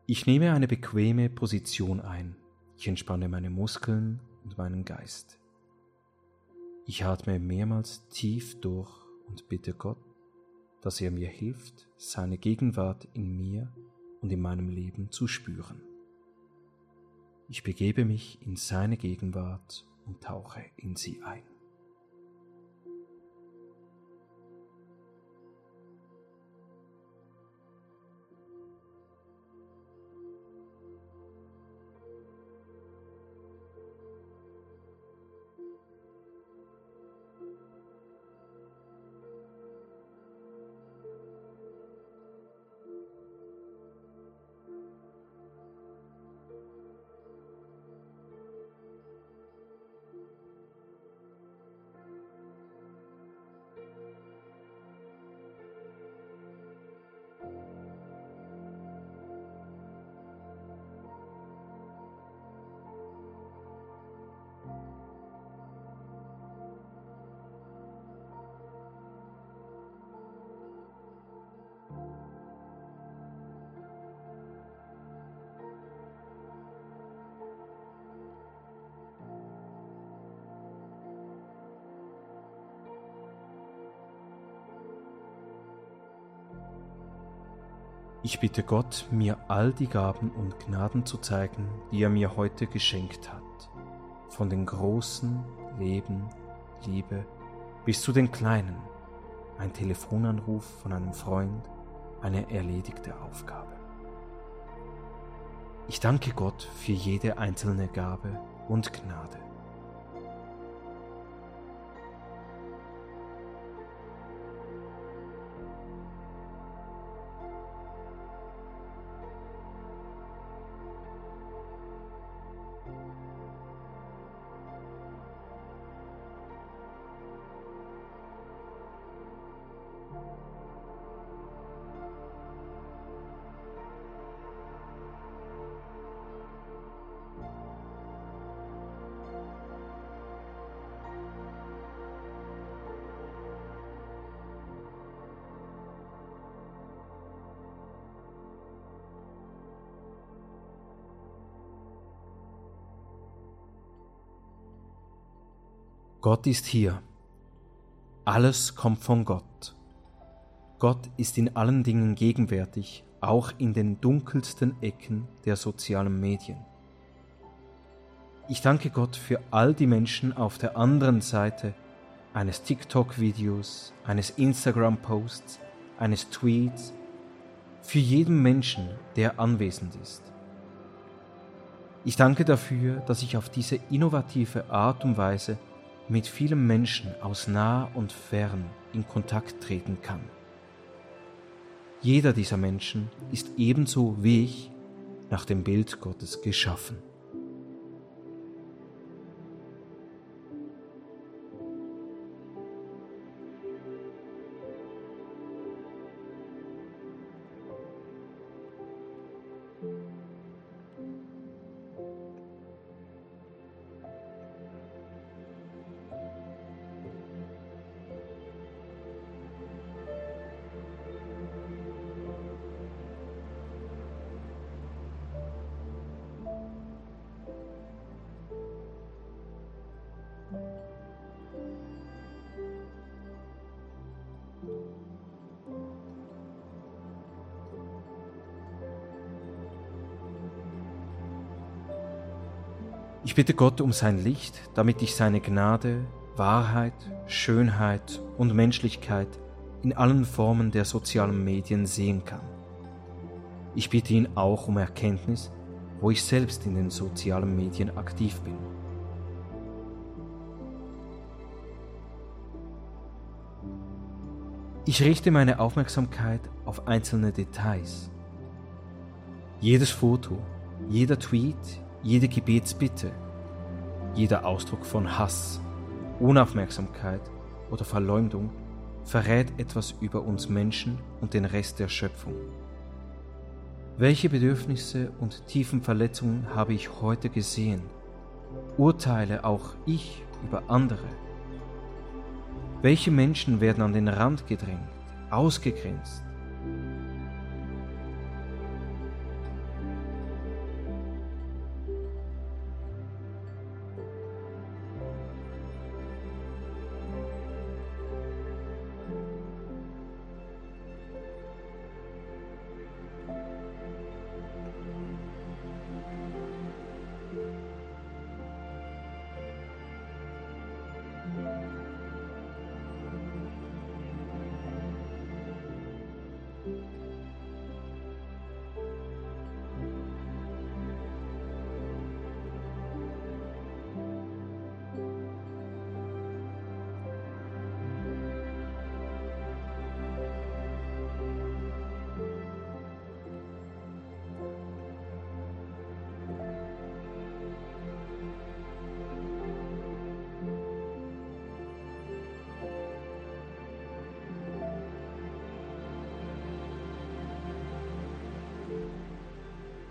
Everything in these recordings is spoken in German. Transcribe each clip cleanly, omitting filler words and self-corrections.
Ich nehme eine bequeme Position ein. Ich entspanne meine Muskeln und meinen Geist. Ich atme mehrmals tief durch und bitte Gott, dass er mir hilft, seine Gegenwart in mir und in meinem Leben zu spüren. Ich begebe mich in seine Gegenwart und tauche in sie ein. Ich bitte Gott, mir all die Gaben und Gnaden zu zeigen, die er mir heute geschenkt hat. Von den großen Leben, Liebe bis zu den kleinen, ein Telefonanruf von einem Freund, eine erledigte Aufgabe. Ich danke Gott für jede einzelne Gabe und Gnade. Gott ist hier. Alles kommt von Gott. Gott ist in allen Dingen gegenwärtig, auch in den dunkelsten Ecken der sozialen Medien. Ich danke Gott für all die Menschen auf der anderen Seite eines TikTok-Videos, eines Instagram-Posts, eines Tweets, für jeden Menschen, der anwesend ist. Ich danke dafür, dass ich auf diese innovative Art und Weise mit vielen Menschen aus nah und fern in Kontakt treten kann. Jeder dieser Menschen ist ebenso wie ich nach dem Bild Gottes geschaffen. Ich bitte Gott um sein Licht, damit ich seine Gnade, Wahrheit, Schönheit und Menschlichkeit in allen Formen der sozialen Medien sehen kann. Ich bitte ihn auch um Erkenntnis, wo ich selbst in den sozialen Medien aktiv bin. Ich richte meine Aufmerksamkeit auf einzelne Details. Jedes Foto, jeder Tweet, jede Gebetsbitte, jeder Ausdruck von Hass, Unaufmerksamkeit oder Verleumdung verrät etwas über uns Menschen und den Rest der Schöpfung. Welche Bedürfnisse und tiefen Verletzungen habe ich heute gesehen? Urteile auch ich über andere? Welche Menschen werden an den Rand gedrängt, ausgegrenzt?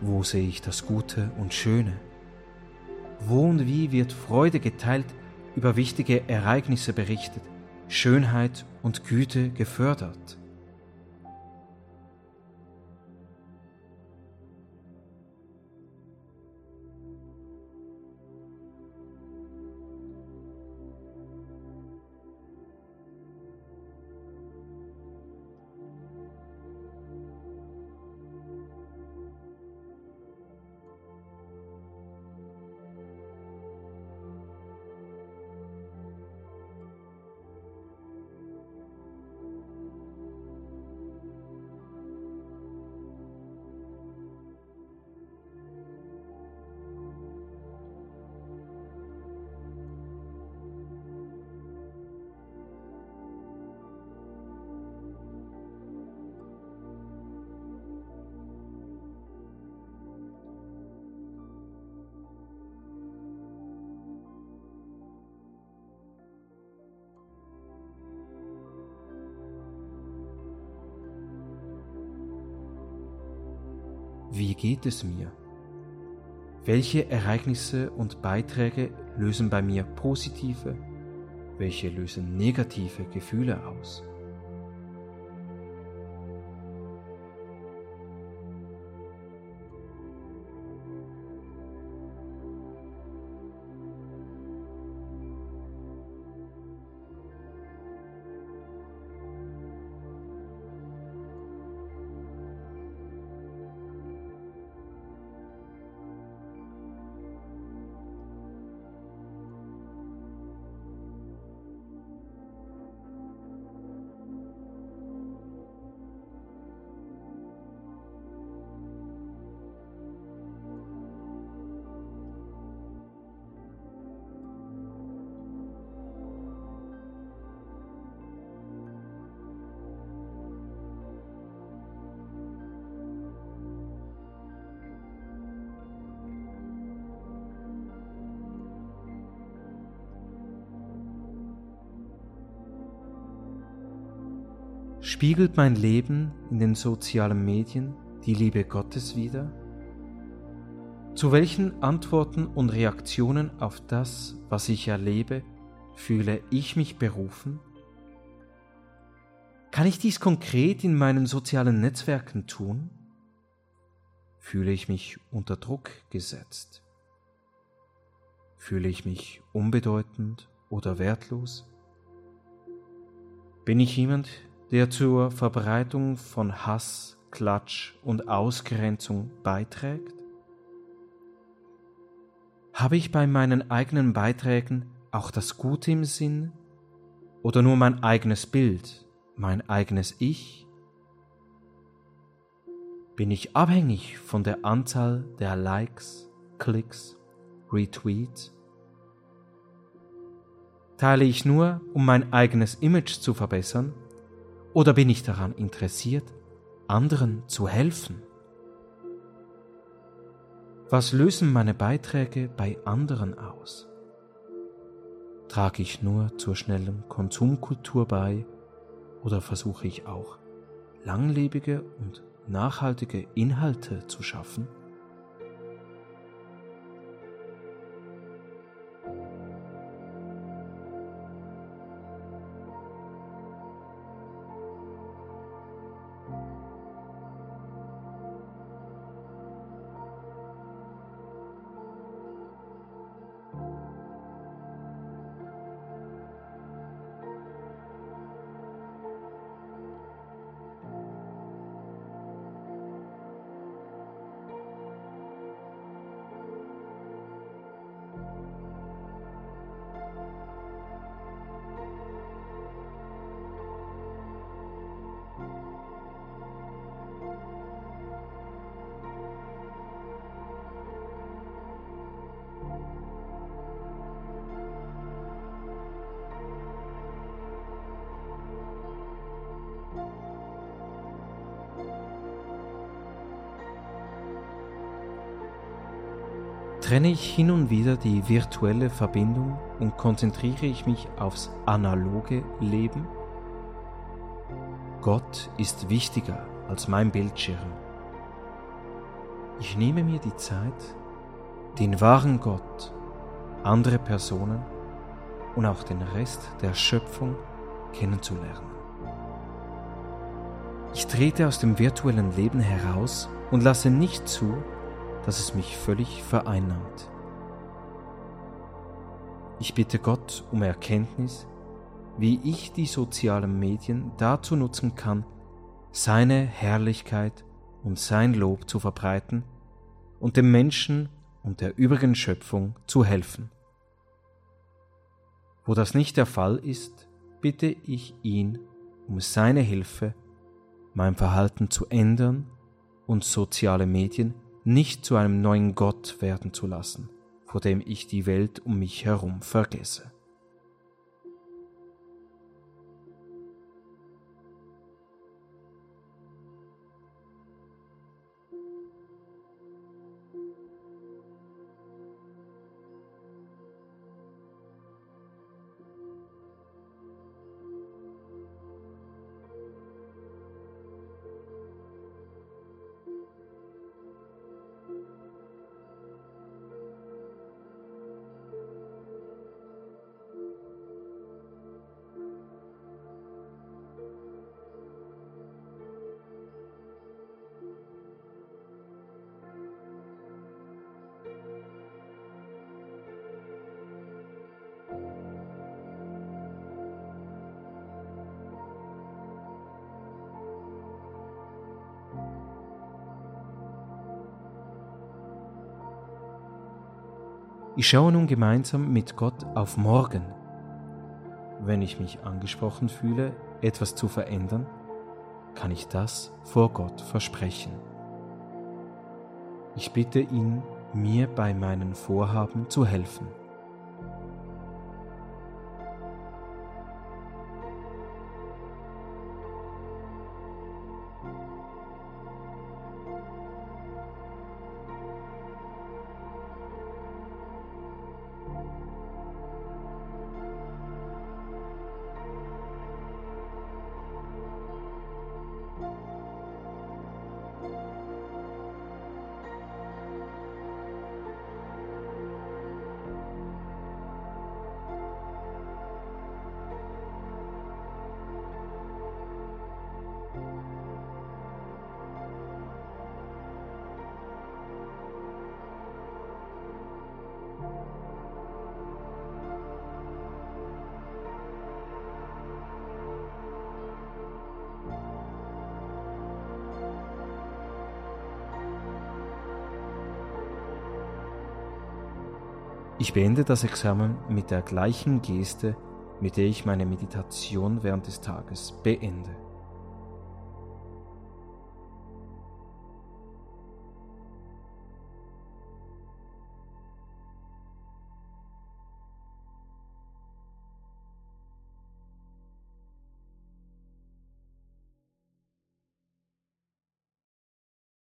Wo sehe ich das Gute und Schöne? Wo und wie wird Freude geteilt, über wichtige Ereignisse berichtet, Schönheit und Güte gefördert? Wie geht es mir? Welche Ereignisse und Beiträge lösen bei mir positive, welche lösen negative Gefühle aus? Spiegelt mein Leben in den sozialen Medien die Liebe Gottes wider? Zu welchen Antworten und Reaktionen auf das, was ich erlebe, fühle ich mich berufen? Kann ich dies konkret in meinen sozialen Netzwerken tun? Fühle ich mich unter Druck gesetzt? Fühle ich mich unbedeutend oder wertlos? Bin ich jemand, der zur Verbreitung von Hass, Klatsch und Ausgrenzung beiträgt? Habe ich bei meinen eigenen Beiträgen auch das Gute im Sinn oder nur mein eigenes Bild, mein eigenes Ich? Bin ich abhängig von der Anzahl der Likes, Klicks, Retweets? Teile ich nur, um mein eigenes Image zu verbessern? Oder bin ich daran interessiert, anderen zu helfen? Was lösen meine Beiträge bei anderen aus? Trage ich nur zur schnellen Konsumkultur bei oder versuche ich auch, langlebige und nachhaltige Inhalte zu schaffen? Trenne ich hin und wieder die virtuelle Verbindung und konzentriere ich mich aufs analoge Leben? Gott ist wichtiger als mein Bildschirm. Ich nehme mir die Zeit, den wahren Gott, andere Personen und auch den Rest der Schöpfung kennenzulernen. Ich trete aus dem virtuellen Leben heraus und lasse nicht zu, dass es mich völlig vereinnahmt. Ich bitte Gott um Erkenntnis, wie ich die sozialen Medien dazu nutzen kann, seine Herrlichkeit und sein Lob zu verbreiten und dem Menschen und der übrigen Schöpfung zu helfen. Wo das nicht der Fall ist, bitte ich ihn um seine Hilfe, mein Verhalten zu ändern und soziale Medien nicht zu einem neuen Gott werden zu lassen, vor dem ich die Welt um mich herum vergesse. Ich schaue nun gemeinsam mit Gott auf morgen. Wenn ich mich angesprochen fühle, etwas zu verändern, kann ich das vor Gott versprechen. Ich bitte ihn, mir bei meinen Vorhaben zu helfen. Ich beende das Examen mit der gleichen Geste, mit der ich meine Meditation während des Tages beende.